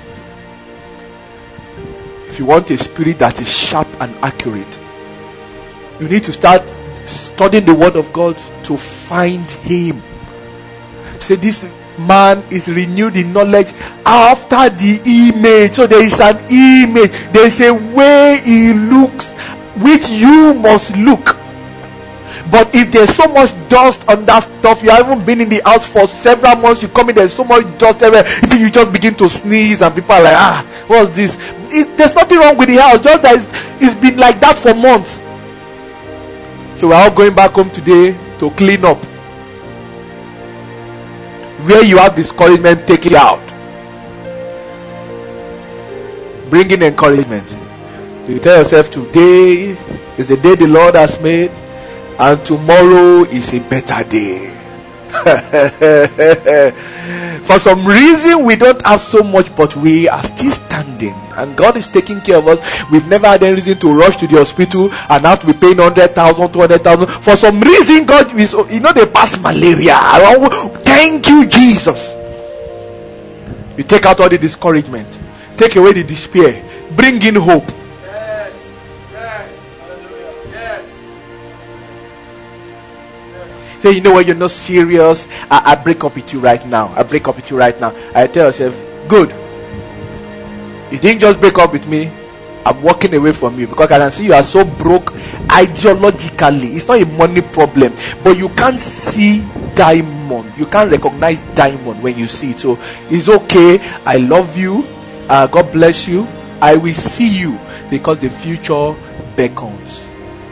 If you want a spirit that is sharp and accurate, you need to start studying the word of God to find him. Say, this man is renewed in knowledge after the image. So there is an image, there is a way he looks which you must look. But if there's so much dust on that stuff, you haven't been in the house for several months, you come in, there's so much dust everywhere, you just begin to sneeze and people are like, what's this? There's nothing wrong with the house, just that it's been like that for months. So we're all going back home today to clean up. Where you have discouragement, take it out. Bring in encouragement. You tell yourself, today is the day the Lord has made, and tomorrow is a better day. For some reason we don't have so much, but we are still standing and God is taking care of us. We've never had any reason to rush to the hospital and have to be paying 100,000, 200,000. For some reason God is, they pass malaria. Thank you, Jesus. You take out all the discouragement, take away the despair, bring in hope. Say, you know what, you're not serious. I break up with you right now. I tell yourself, good. You didn't just break up with me. I'm walking away from you because I can see you are so broke ideologically. It's not a money problem, but you can't see diamond. You can't recognize diamond when you see it. So it's okay. I love you. God bless you. I will see you because the future beckons.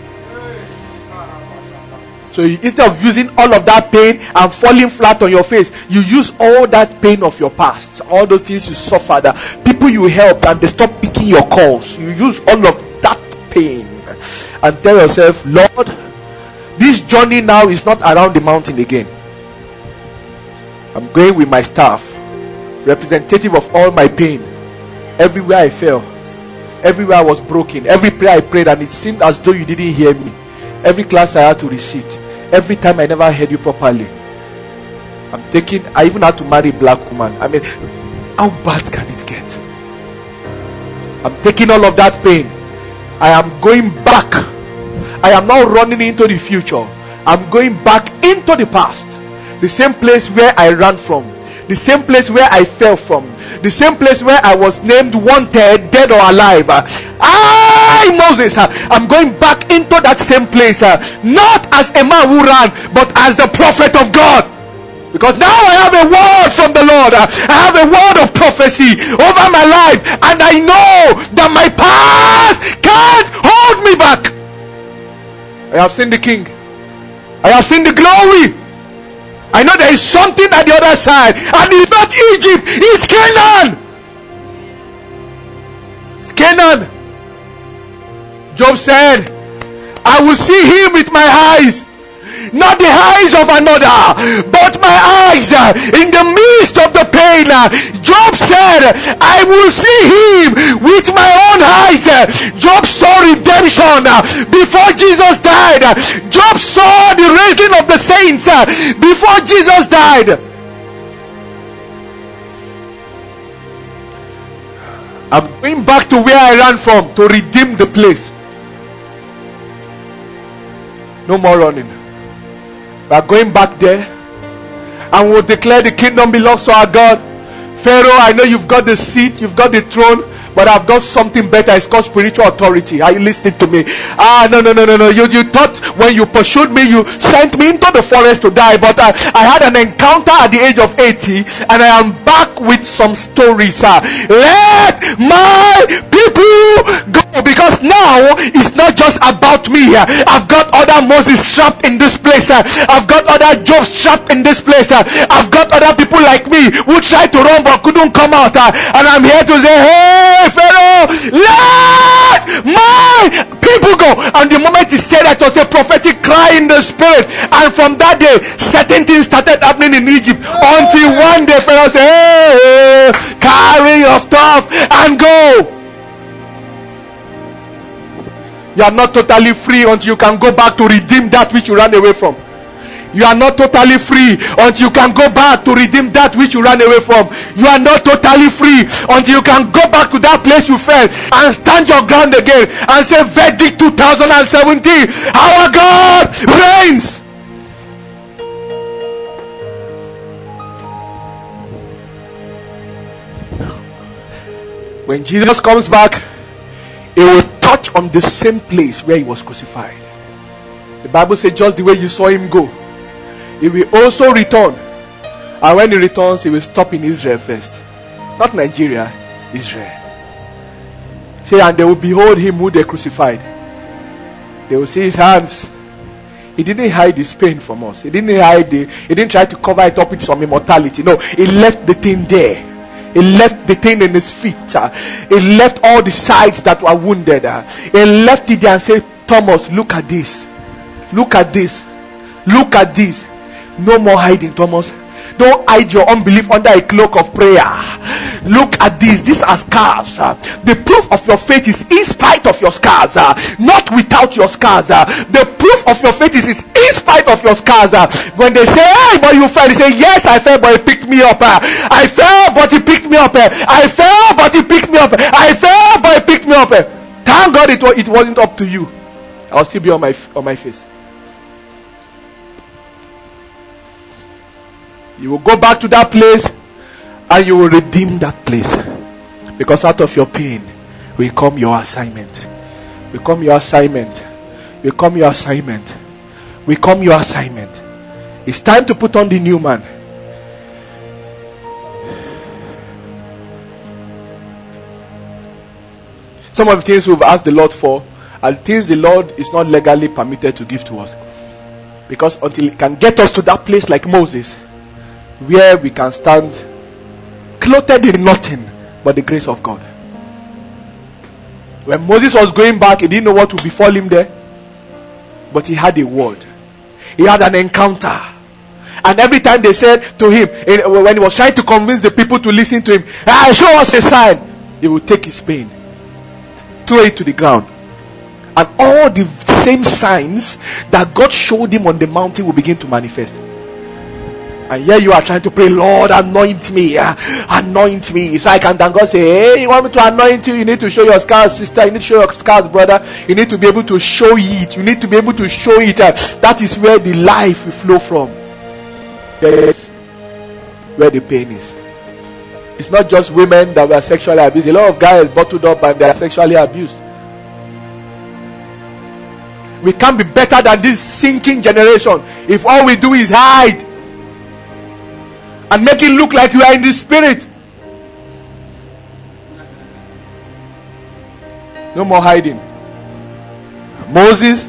So instead of using all of that pain and falling flat on your face, you use all that pain of your past, all those things you suffered, people you helped and they stop picking your calls. You use all of that pain and tell yourself, Lord, this journey now is not around the mountain again. I'm going with my staff, representative of all my pain. Everywhere I fell, everywhere I was broken, every prayer I prayed and it seemed as though you didn't hear me, every class I had to recite, every time I never heard you properly. I even had to marry a black woman. I mean, how bad can it get? I'm taking all of that pain. I am going back. I am not running into the future. I'm going back into the past. The same place where I ran from. The same place where I fell from. The same place where I was named wanted, dead or alive. Moses, I'm going back into that same place. Not as a man who ran, but as the prophet of God. Because now I have a word from the Lord. I have a word of prophecy over my life. And I know that my past can't hold me back. I have seen the King. I have seen the glory. I know there is something at the other side. And it's not Egypt. It's Canaan. It's Canaan. Job said, I will see him with my eyes. Not the eyes of another, but my eyes in the midst of the pain. Job said, I will see him with my own eyes. Job saw redemption before Jesus died. Job saw the raising of the saints before Jesus died. I'm going back to where I ran from to redeem the place. No more running. We are going back there and we'll declare the kingdom belongs to our God. Pharaoh, I know you've got the seat, you've got the throne, but I've got something better. It's called spiritual authority. Are you listening to me? No. You thought when you pursued me, you sent me into the forest to die, but I had an encounter at the age of 80 and I am back with some stories. Let my people go, because now it's not just about me. I've got other Moses trapped in this place. I've got other Jobs trapped in this place. I've got other people like me who tried to run but couldn't come out. And I'm here to say, hey Pharaoh, let my people go. And the moment he said that, it was a prophetic cry in the spirit. And from that day, certain things started happening in Egypt. Until one day Pharaoh said, hey, carry your stuff and go. You are not totally free until you can go back to redeem that which you ran away from. You are not totally free until you can go back to redeem that which you ran away from. You are not totally free until you can go back to that place you fell and stand your ground again and say, verdict 2017, our God reigns. When Jesus comes back, he will touch on the same place where he was crucified. The Bible says just the way you saw him go, he will also return. And when he returns, he will stop in Israel first. Not Nigeria, Israel. Say, and they will behold him who they crucified. They will see his hands. He didn't hide his pain from us. He didn't try to cover it up with some immortality. No, he left the thing there. He left the thing in his feet. He left all the sides that were wounded. He left it there and said, Thomas, look at this. Look at this. Look at this. No more hiding, Thomas. Don't hide your unbelief under a cloak of prayer. Look at this. These are scars. The proof of your faith is in spite of your scars, not without your scars. The proof of your faith is in spite of your scars. When they say, hey, but you fell, they say, yes, I fell, but he picked me up. I fell, but he picked me up. I fell, but he picked me up. I fell, but he picked me up. Thank God it wasn't up to you. I'll still be on my face. You will go back to that place and you will redeem that place. Because out of your pain will come your assignment. Will come your assignment. Will come your assignment. Will come your assignment. It's time to put on the new man. Some of the things we've asked the Lord for are things the Lord is not legally permitted to give to us. Because until He can get us to that place like Moses, where we can stand clothed in nothing but the grace of God. When Moses was going back, he didn't know what would befall him there. But he had a word. He had an encounter. And every time they said to him, when he was trying to convince the people to listen to him, show us a sign, he would take his pain, throw it to the ground. And all the same signs that God showed him on the mountain will begin to manifest. And here you are trying to pray, Lord, anoint me. Anoint me. So I can then God say, hey, you want me to anoint you? You need to show your scars, sister. You need to show your scars, brother. You need to be able to show it. You need to be able to show it. That is where the life will flow from. That's where the pain is. It's not just women that were sexually abused. A lot of guys bottled up and they are sexually abused. We can't be better than this sinking generation if all we do is hide and make it look like you are in the spirit. No more hiding. Moses,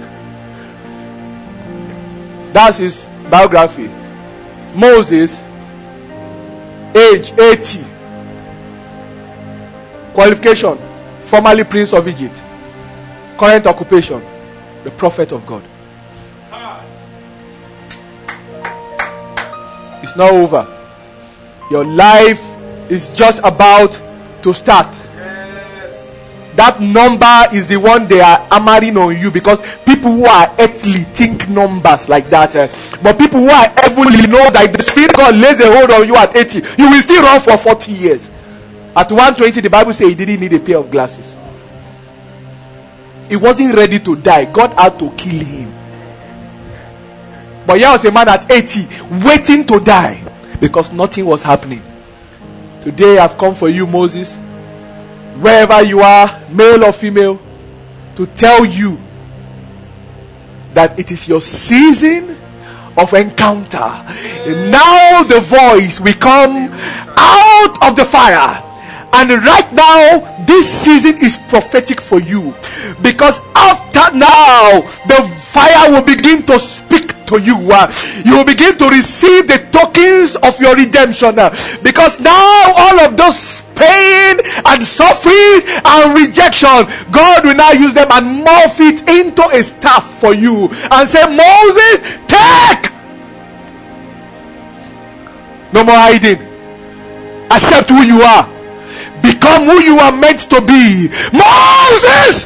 that's his biography. Moses, age 80. Qualification, formerly Prince of Egypt. Current occupation, the prophet of God. It's not over. Your life is just about to start. Yes. That number is the one they are hammering on you, because people who are earthly think numbers like that. But people who are heavenly know that if the Spirit of God lays a hold on you at 80, you will still run for 40 years. At 120, the Bible says he didn't need a pair of glasses. He wasn't ready to die. God had to kill him. But here was a man at 80 waiting to die because nothing was happening. Today I've come for you, Moses, wherever you are, male or female, to tell you that it is your season of encounter. Now the voice will come out of the fire. And right now, this season is prophetic for you. Because after now, the fire will begin to speak to you. You will begin to receive the tokens of your redemption. Because now, all of those pain and suffering and rejection, God will now use them and morph it into a staff for you. And say, Moses, take! No more hiding. Accept who you are. Become who you are meant to be. Moses!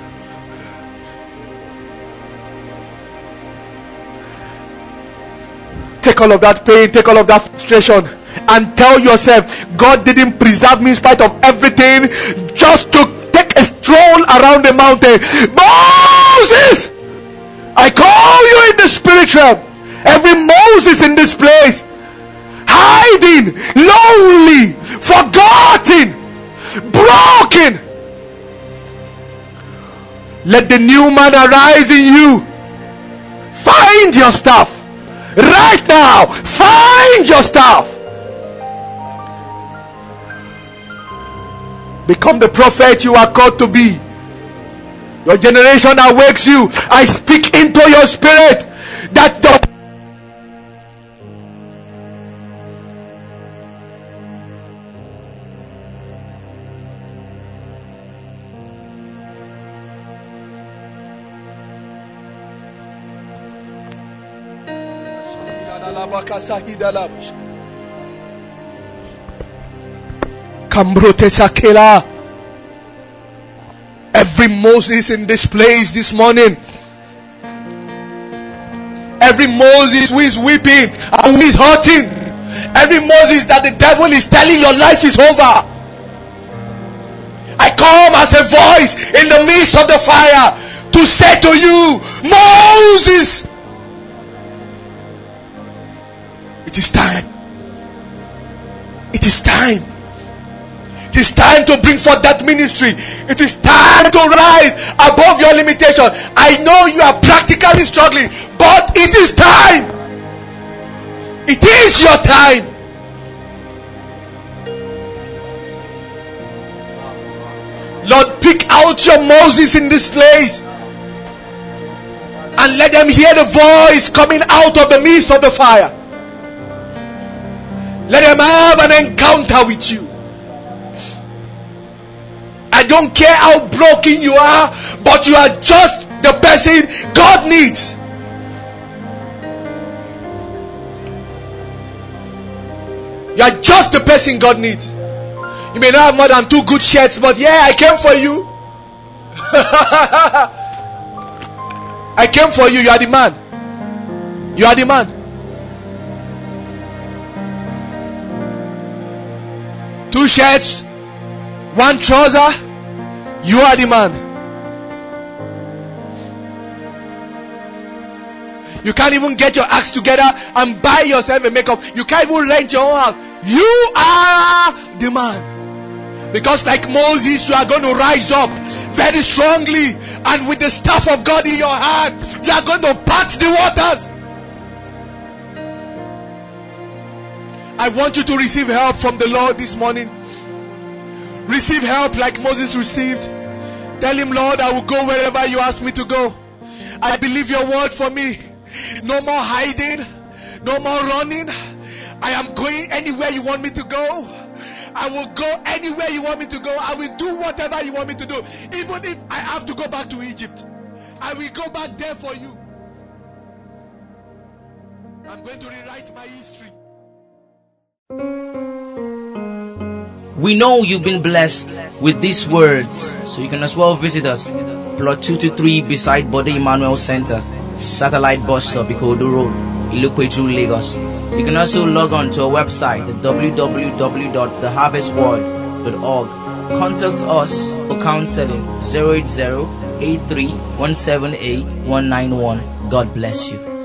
Take all of that pain, take all of that frustration, and tell yourself, God didn't preserve me in spite of everything just to take a stroll around the mountain. Moses! I call you in the spirit realm. Every Moses in this place, hiding, lonely, forgotten, broken. Let the new man arise in you. Find your stuff right now. Find your stuff. Become the prophet you are called to be. Your generation awakes you. I speak into your spirit that the every Moses in this place this morning, every Moses who is weeping and who is hurting, every Moses that the devil is telling your life is over, I come as a voice in the midst of the fire to say to you, Moses, it is time. It is time. It is time to bring forth that ministry. It is time to rise above your limitation. I know you are practically struggling, but it is time. It is your time. Lord, pick out your Moses in this place and let them hear the voice coming out of the midst of the fire. Let them have an encounter with you. I don't care how broken you are, but you are just the person God needs. You are just the person God needs. You may not have more than 2 good shirts, but yeah, I came for you. I came for you. You are the man. You are the man. 2 shirts, 1 trouser. You are the man. You can't even get your acts together and buy yourself a makeup. You can't even rent your own house. You are the man. Because like Moses, you are going to rise up very strongly, and with the staff of God in your hand, you are going to part the waters. I want you to receive help from the Lord this morning. Receive help like Moses received. Tell him, Lord, I will go wherever you ask me to go. I believe your word for me. No more hiding, no more running. I am going anywhere you want me to go. I will go anywhere you want me to go. I will do whatever you want me to do. Even if I have to go back to Egypt, I will go back there for you. I'm going to rewrite my history. We know you've been blessed with these words, so you can as well visit us. Plot 223 beside Bode Emmanuel Center, Satellite Bus Stop, Ikodu Road, Ilukweju, Lagos. You can also log on to our website at www.theharvestworld.org. Contact us for counseling 080-83-178-191. God bless you.